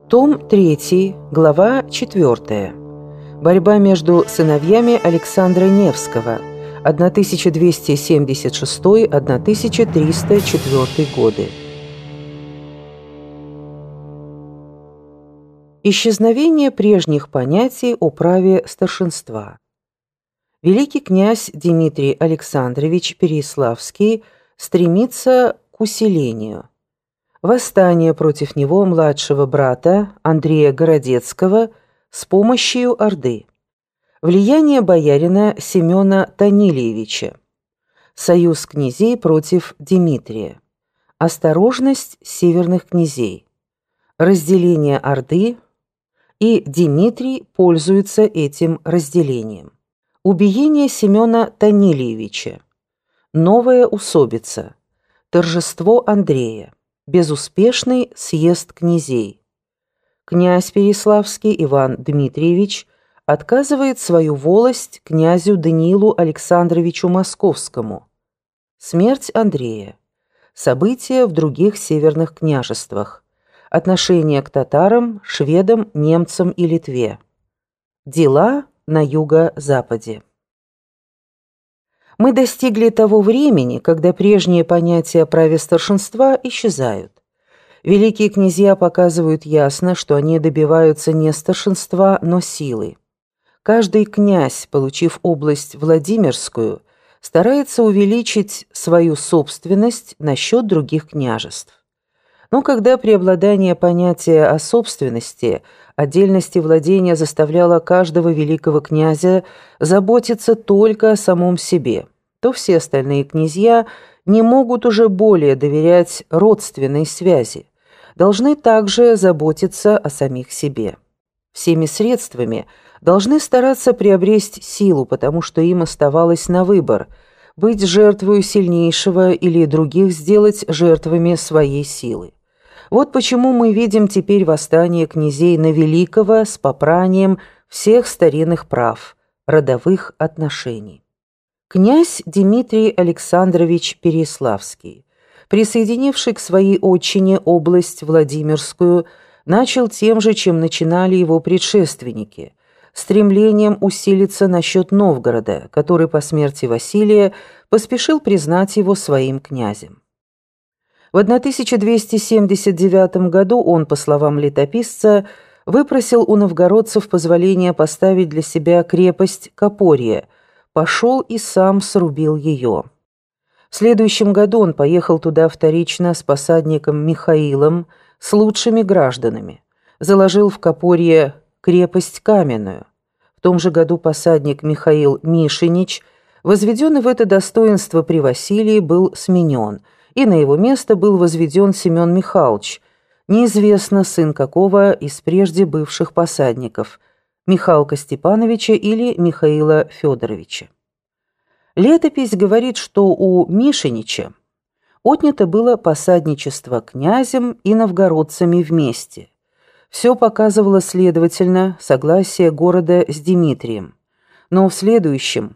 Том 3, глава 4. Борьба между сыновьями Александра Невского, 1276-1304 годы. Исчезновение прежних понятий о праве старшинства. Великий князь Дмитрий Александрович Переяславский стремится к усилению. Восстание против него младшего брата Андрея Городецкого с помощью Орды. Влияние боярина Семена Танилиевича. Союз князей против Дмитрия. Осторожность северных князей. Разделение Орды. И Дмитрий пользуется этим разделением. Убиение Семена Танилиевича. Новая усобица. Торжество Андрея. Безуспешный съезд князей. Князь Переяславский Иван Дмитриевич отказывает свою волость князю Даниилу Александровичу Московскому. Смерть Андрея. События в других северных княжествах. Отношение к татарам, шведам, немцам и Литве. Дела на юго-западе. Мы достигли того времени, когда прежние понятия о праве старшинства исчезают. Великие князья показывают ясно, что они добиваются не старшинства, но силы. Каждый князь, получив область Владимирскую, старается увеличить свою собственность на счет других княжеств. Но когда преобладание понятия о собственности, отдельности владения заставляло каждого великого князя заботиться только о самом себе, то все остальные князья не могут уже более доверять родственной связи, должны также заботиться о самих себе. Всеми средствами должны стараться приобрести силу, потому что им оставалось на выбор – быть жертвою сильнейшего или других сделать жертвами своей силы. Вот почему мы видим теперь восстание князей на Великого с попранием всех старинных прав, родовых отношений. Князь Дмитрий Александрович Переяславский, присоединивший к своей отчине область Владимирскую, начал тем же, чем начинали его предшественники, стремлением усилиться насчет Новгорода, который по смерти Василия поспешил признать его своим князем. В 1279 году он, по словам летописца, выпросил у новгородцев позволение поставить для себя крепость Копорье, пошел и сам срубил ее. В следующем году он поехал туда вторично с посадником Михаилом, с лучшими гражданами, заложил в Копорье крепость каменную. В том же году посадник Михаил Мишенич, возведенный в это достоинство при Василии, был сменен, и на его место был возведен Семен Михайлович, неизвестно сын какого из прежде бывших посадников, Михалка Степановича или Михаила Федоровича. Летопись говорит, что у Мишенича отнято было посадничество князем и новгородцами вместе. Все показывало, следовательно, согласие города с Дмитрием. Но в следующем,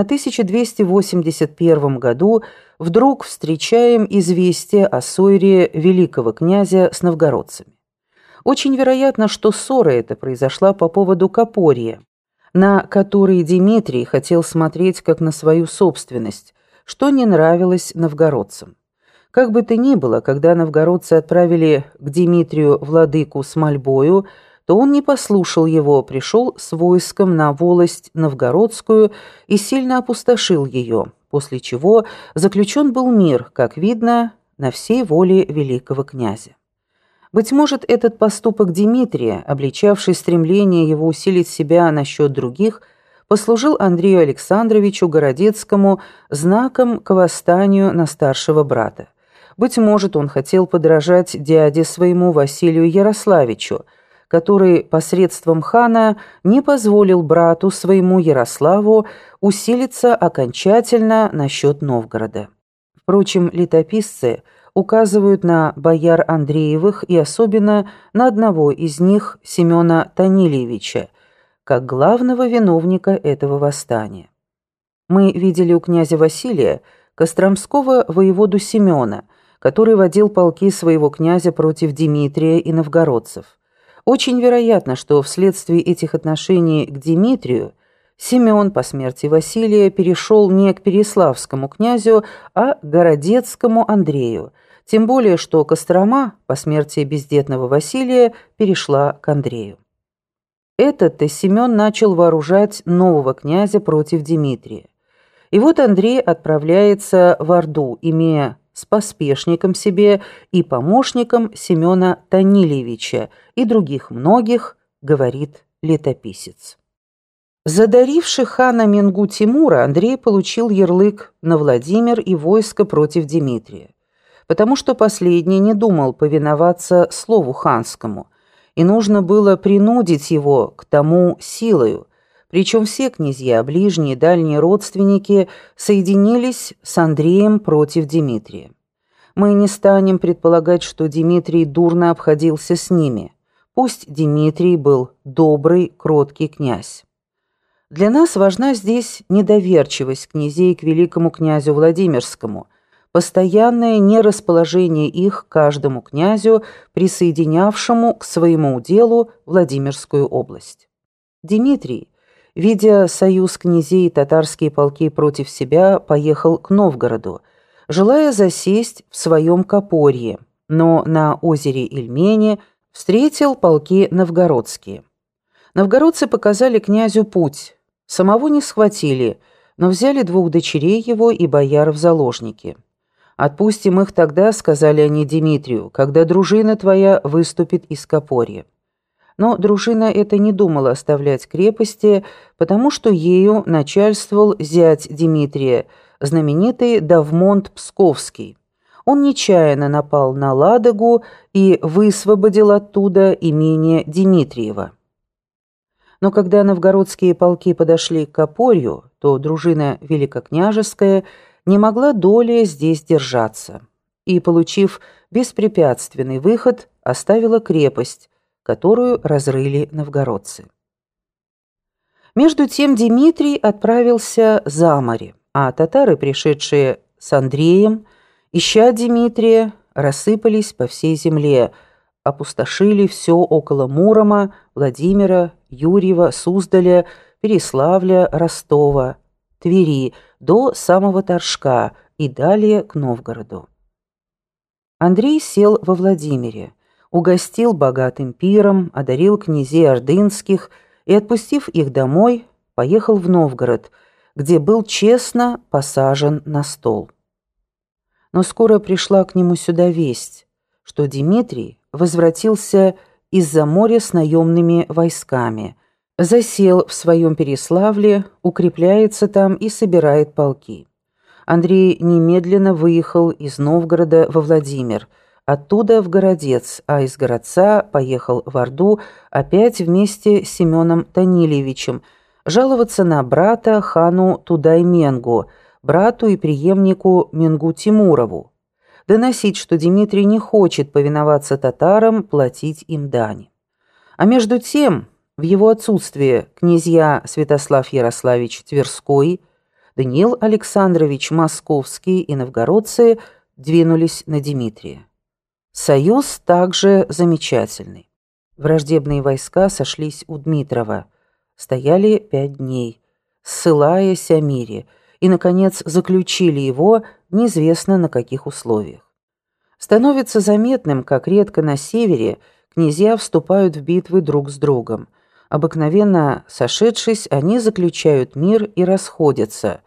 1281 году, вдруг встречаем известие о ссоре великого князя с новгородцами. Очень вероятно, что ссора эта произошла по поводу Копорья, на который Дмитрий хотел смотреть как на свою собственность, что не нравилось новгородцам. Как бы то ни было, когда новгородцы отправили к Дмитрию владыку с мольбою, то он не послушал его, пришел с войском на волость новгородскую и сильно опустошил ее, после чего заключен был мир, как видно, на всей воле великого князя. Быть может, этот поступок Дмитрия, обличавший стремление его усилить себя насчет других, послужил Андрею Александровичу Городецкому знаком к восстанию на старшего брата. Быть может, он хотел подражать дяде своему Василию Ярославичу, который посредством хана не позволил брату своему Ярославу усилиться окончательно насчет Новгорода. Впрочем, летописцы указывают на бояр Андреевых и особенно на одного из них, Семена Танилиевича, как главного виновника этого восстания. Мы видели у князя Василия костромского воеводу Семена, который водил полки своего князя против Дмитрия и новгородцев. Очень вероятно, что вследствие этих отношений к Дмитрию Семен по смерти Василия перешел не к переславскому князю, а к городецкому Андрею, тем более что Кострома по смерти бездетного Василия перешла к Андрею. Этот-то Семен начал вооружать нового князя против Дмитрия. И вот Андрей отправляется в Орду, имея с поспешником себе и помощником Семена Танилевича и других многих, говорит летописец. Задаривший хана Менгу Тимура, Андрей получил ярлык на Владимир и войско против Дмитрия, потому что последний не думал повиноваться слову ханскому, и нужно было принудить его к тому силою, причем все князья, ближние и дальние родственники, соединились с Андреем против Дмитрия. Мы не станем предполагать, что Дмитрий дурно обходился с ними. Пусть Дмитрий был добрый, кроткий князь. Для нас важна здесь недоверчивость князей к великому князю Владимирскому, постоянное нерасположение их к каждому князю, присоединявшему к своему уделу Владимирскую область. Дмитрий, видя союз князей и татарские полки против себя, поехал к Новгороду, желая засесть в своем Копорье, но на озере Ильмени встретил полки новгородские. Новгородцы показали князю путь, самого не схватили, но взяли 2 дочерей его и бояр в заложники. «Отпустим их тогда», — сказали они Дмитрию, «когда дружина твоя выступит из Копорья». Но дружина эта не думала оставлять крепости, потому что ею начальствовал зять Дмитрия, знаменитый Давмонт Псковский. Он нечаянно напал на Ладогу и высвободил оттуда имение Дмитриева. Но когда новгородские полки подошли к Копорью, то дружина великокняжеская не могла долее здесь держаться и, получив беспрепятственный выход, оставила крепость, которую разрыли новгородцы. Между тем Дмитрий отправился за море, а татары, пришедшие с Андреем, ища Дмитрия, рассыпались по всей земле, опустошили все около Мурома, Владимира, Юрьева, Суздаля, Переславля, Ростова, Твери до самого Торжка и далее к Новгороду. Андрей сел во Владимире, угостил богатым пиром, одарил князей ордынских и, отпустив их домой, поехал в Новгород, где был честно посажен на стол. Но скоро пришла к нему сюда весть, что Дмитрий возвратился из-за моря с наемными войсками, засел в своем Переславле, укрепляется там и собирает полки. Андрей немедленно выехал из Новгорода во Владимир, оттуда в Городец, а из Городца поехал в Орду опять вместе с Семеном Танилевичем жаловаться на брата хану Тудай-Менгу, брату и преемнику Менгу Тимурову, доносить, что Дмитрий не хочет повиноваться татарам, платить им дань. А между тем, в его отсутствие князья Святослав Ярославич Тверской, Даниил Александрович Московский и новгородцы двинулись на Дмитрия. Союз также замечательный. Враждебные войска сошлись у Дмитрова, стояли 5 дней, ссылаясь о мире, и, наконец, заключили его неизвестно на каких условиях. Становится заметным, как редко на севере князья вступают в битвы друг с другом. Обыкновенно, сошедшись, они заключают мир и расходятся.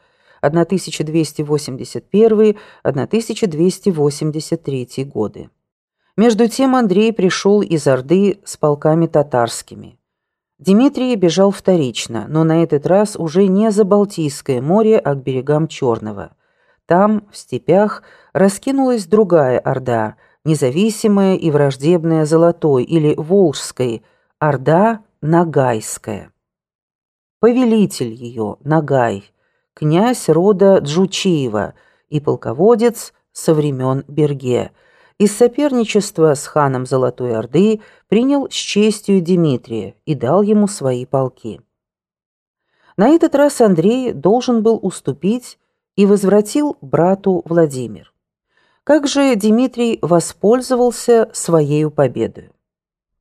1281-1283 годы. Между тем Андрей пришел из Орды с полками татарскими. Дмитрий бежал вторично, но на этот раз уже не за Балтийское море, а к берегам Черного. Там, в степях, раскинулась другая Орда, независимая и враждебная Золотой или Волжской, Орда Ногайская. Повелитель ее, Ногай, князь рода Джучиева и полководец со времен Берге, из соперничества с ханом Золотой Орды принял с честью Дмитрия и дал ему свои полки. На этот раз Андрей должен был уступить и возвратил брату Владимир. Как же Дмитрий воспользовался своею победой?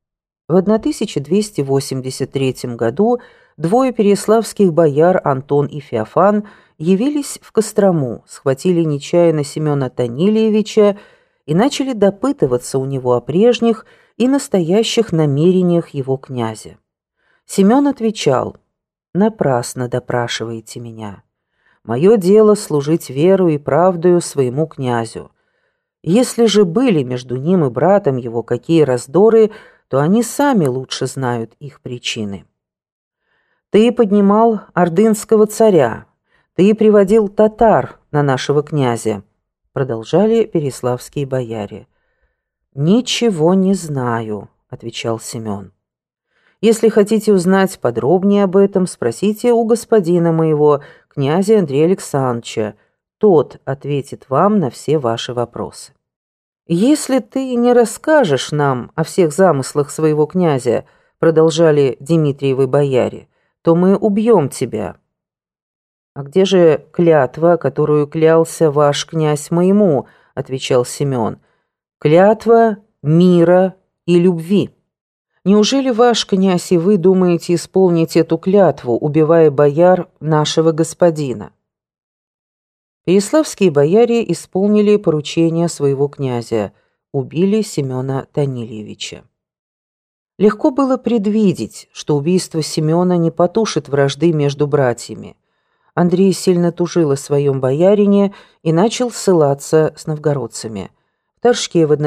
В 1283 году двое переяславских бояр, Антон и Феофан, явились в Кострому, схватили нечаянно Семена Танилиевича и начали допытываться у него о прежних и настоящих намерениях его князя. Семен отвечал: «Напрасно допрашиваете меня. Мое дело служить веру и правдою своему князю. Если же были между ним и братом его какие раздоры, то они сами лучше знают их причины. Ты поднимал ордынского царя, ты приводил татар на нашего князя», продолжали переяславские бояре. «Ничего не знаю», — отвечал Семен. «Если хотите узнать подробнее об этом, спросите у господина моего, князя Андрея Александровича. Тот ответит вам на все ваши вопросы. Если ты не расскажешь нам о всех замыслах своего князя, продолжали Дмитриевы бояре, то мы убьем тебя». «А где же клятва, которую клялся ваш князь моему?» — отвечал Семен. «Клятва мира и любви. Неужели ваш князь и вы думаете исполнить эту клятву, убивая бояр нашего господина?» Переяславские бояре исполнили поручение своего князя, убили Семена Танилиевича. Легко было предвидеть, что убийство Семена не потушит вражды между братьями. Андрей сильно тужил о своем боярине и начал ссылаться с новгородцами. В Торжке в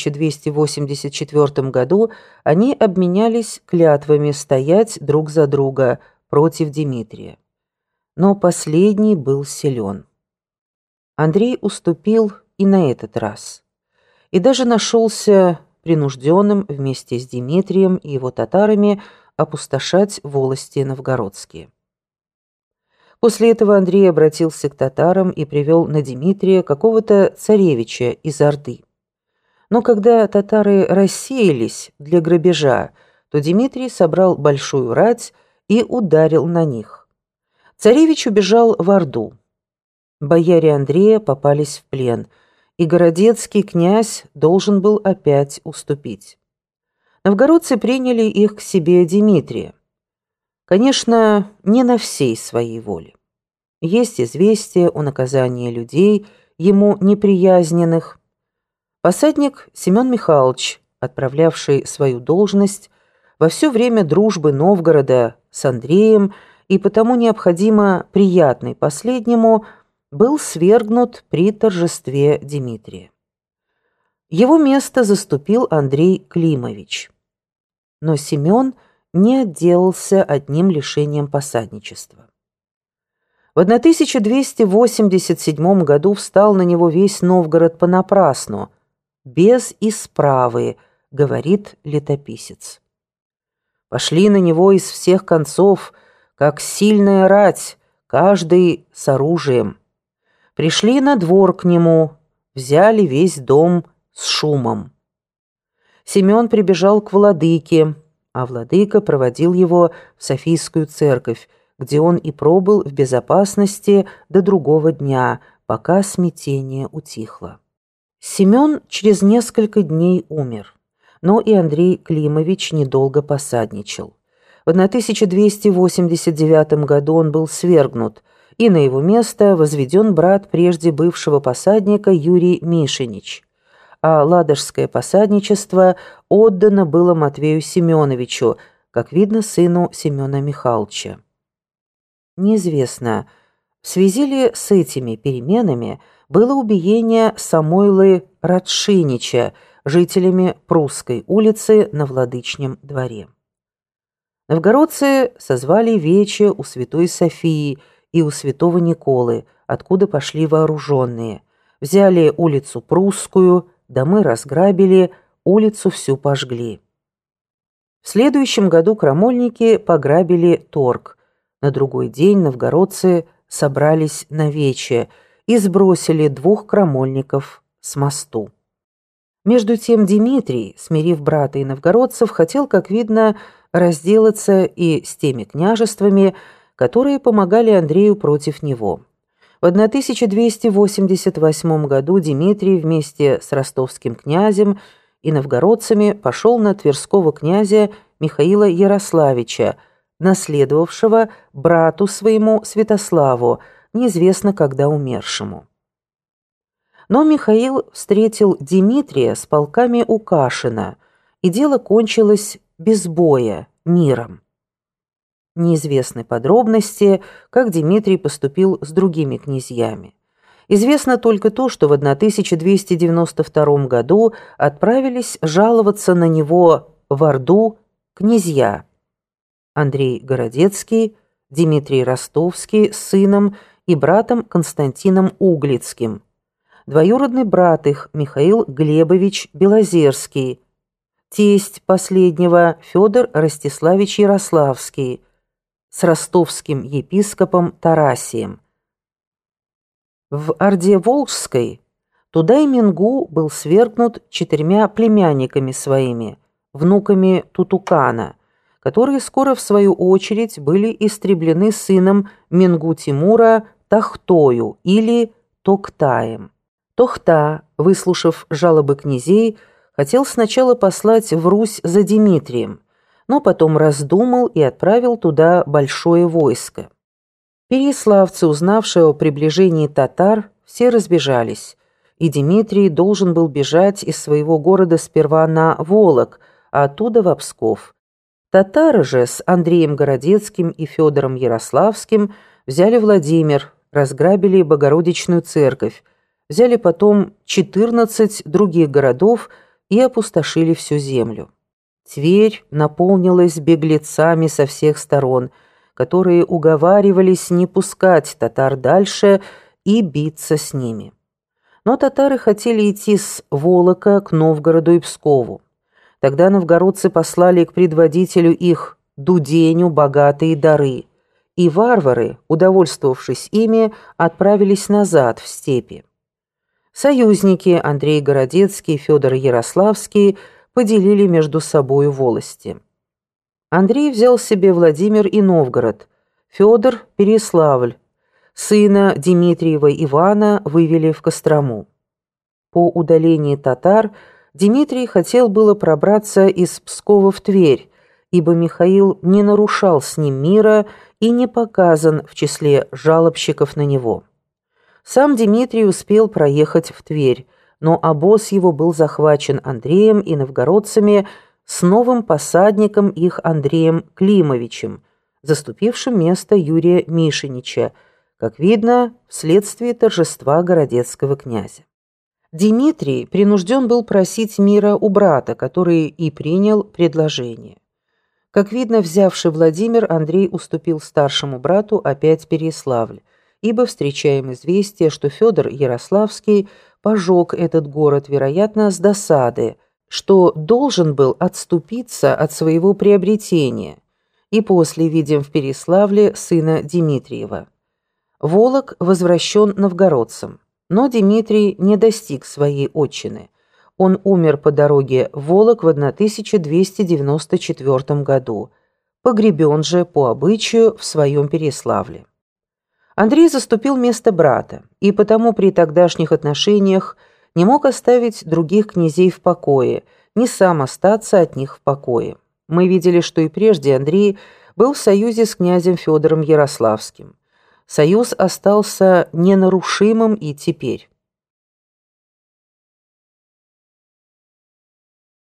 1284 году они обменялись клятвами стоять друг за друга против Дмитрия. Но последний был силен. Андрей уступил и на этот раз. И даже нашелся принужденным вместе с Дмитрием и его татарами опустошать волости новгородские. После этого Андрей обратился к татарам и привел на Дмитрия какого-то царевича из Орды. Но когда татары рассеялись для грабежа, то Дмитрий собрал большую рать и ударил на них. Царевич убежал в Орду. Бояре Андрея попались в плен, и городецкий князь должен был опять уступить. Новгородцы приняли их к себе Дмитрия. Конечно, не на всей своей воле. Есть известие о наказании людей, ему неприязненных. Посадник Семен Михайлович, отправлявший свою должность, во все время дружбы Новгорода с Андреем и потому необходимо приятный последнему, был свергнут при торжестве Дмитрия. Его место заступил Андрей Климович. Но Семен не отделался одним лишением посадничества. В 1287 году встал на него весь Новгород понапрасну, без исправы, говорит летописец. Пошли на него из всех концов, как сильная рать, каждый с оружием. Пришли на двор к нему, взяли весь дом с шумом. Семен прибежал к владыке, а владыка проводил его в Софийскую церковь, где он и пробыл в безопасности до другого дня, пока смятение утихло. Семен через несколько дней умер, но и Андрей Климович недолго посадничал. В 1289 году он был свергнут, и на его место возведен брат прежде бывшего посадника Юрий Мишенич, а ладожское посадничество отдано было Матвею Семеновичу, как видно, сыну Семена Михайловича. Неизвестно, в связи ли с этими переменами было убиение Самойлы Радшинича жителями Прусской улицы на Владычном дворе. Новгородцы созвали вече у Святой Софии и у Святого Николы, откуда пошли вооруженные, взяли улицу Прусскую, домы разграбили, улицу всю пожгли. В следующем году крамольники пограбили торг. На другой день новгородцы собрались на вече и сбросили 2 крамольников с мосту. Между тем Дмитрий, смирив брата и новгородцев, хотел, как видно, разделаться и с теми княжествами, которые помогали Андрею против него. В 1288 году Дмитрий вместе с ростовским князем и новгородцами пошел на тверского князя Михаила Ярославича, наследовавшего брату своему Святославу, неизвестно когда умершему. Но Михаил встретил Дмитрия с полками у Кашина, и дело кончилось без боя, миром. Неизвестны подробности, как Дмитрий поступил с другими князьями. Известно только то, что в 1292 году отправились жаловаться на него в Орду князья Андрей Городецкий, Дмитрий Ростовский с сыном и братом Константином Углицким, двоюродный брат их Михаил Глебович Белозерский, тесть последнего Федор Ростиславич Ярославский с ростовским епископом Тарасием. В Орде Волжской Тудой-Менгу был свергнут 4 племянниками своими, внуками Тутукана, которые скоро в свою очередь были истреблены сыном Менгу-Тимура Тохтою или Токтаем. Тохта, выслушав жалобы князей, хотел сначала послать в Русь за Дмитрием, но потом раздумал и отправил туда большое войско. Переяславцы, узнавшие о приближении татар, все разбежались, и Дмитрий должен был бежать из своего города сперва на Волок, а оттуда в Псков. Татары же с Андреем Городецким и Федором Ярославским взяли Владимир, разграбили Богородичную церковь, взяли потом 14 других городов и опустошили всю землю. Тверь наполнилась беглецами со всех сторон, которые уговаривались не пускать татар дальше и биться с ними. Но татары хотели идти с Волока к Новгороду и Пскову. Тогда новгородцы послали к предводителю их Дуденю богатые дары, и варвары, удовольствовавшись ими, отправились назад в степи. Союзники Андрей Городецкий и Федор Ярославский поделили между собою волости. Андрей взял себе Владимир и Новгород, Федор – Переяславль, сына Дмитриева Ивана вывели в Кострому. По удалении татар Дмитрий хотел было пробраться из Пскова в Тверь, ибо Михаил не нарушал с ним мира и не показан в числе жалобщиков на него. Сам Дмитрий успел проехать в Тверь, но обоз его был захвачен Андреем и новгородцами с новым посадником их Андреем Климовичем, заступившим место Юрия Мишенича, как видно, вследствие торжества городецкого князя. Дмитрий принужден был просить мира у брата, который и принял предложение. Как видно, взявший Владимир, Андрей уступил старшему брату опять Переяславль, ибо встречаем известие, что Федор Ярославский пожег этот город, вероятно, с досады, что должен был отступиться от своего приобретения, и после видим в Переяславле сына Дмитриева. Волок возвращен новгородцам, но Дмитрий не достиг своей отчины. Он умер по дороге в Волок в 1294 году, погребен же по обычаю в своем Переяславле. Андрей заступил место брата, и потому при тогдашних отношениях не мог оставить других князей в покое, не сам остаться от них в покое. Мы видели, что и прежде Андрей был в союзе с князем Федором Ярославским. Союз остался ненарушимым и теперь.